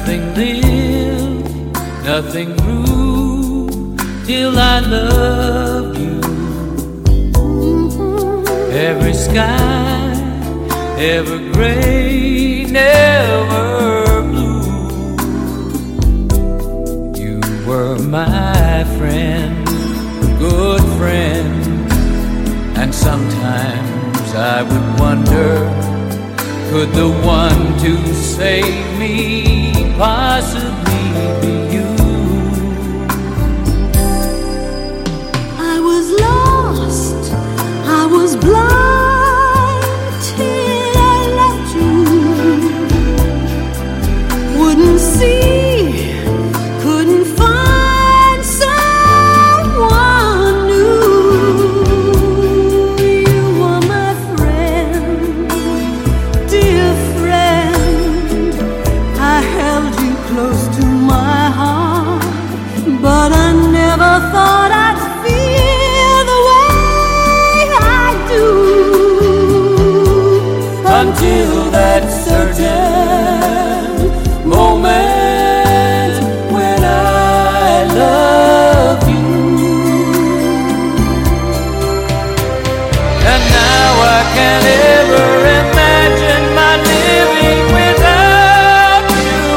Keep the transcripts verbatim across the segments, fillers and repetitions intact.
Nothing lived, nothing grew till I loved you. Every sky, ever gray, never blue. You were my friend, good friend, and sometimes I would wonder, could the one to save me possibly be you? I was lost, I was blind till I left you. Wouldn't see, couldn't find someone new. You were my friend, dear friend. I held you close to my heart, but I never thought I'd feel the way I do Until that certain moment when I love you. And now I can't ever imagine my living without you.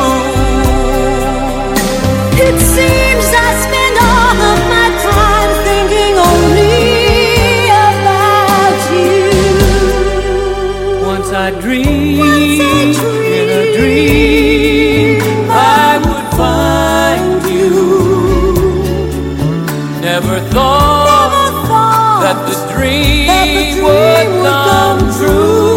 It seems I spend all of my time thinking only about you. Once I dreamed, Once I in a dream I would find you. Never thought Never thought that the dream, that the dream would would come come true.